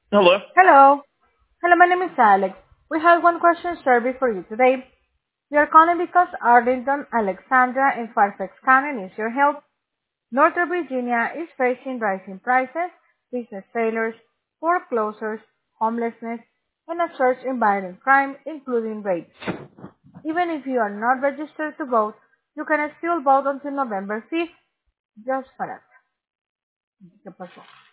Hello. Hello. Hello, my name is Alex. We have one question survey for you today. We are calling because Arlington, Alexandra, and Fairfax County needs your help. Northern Virginia is facing rising prices, business failures, foreclosures, homelessness, and a surge in violent crime, including rape. Even if you are not registered to vote, you can still vote until November 5th, just for us. ¿Qué pasó?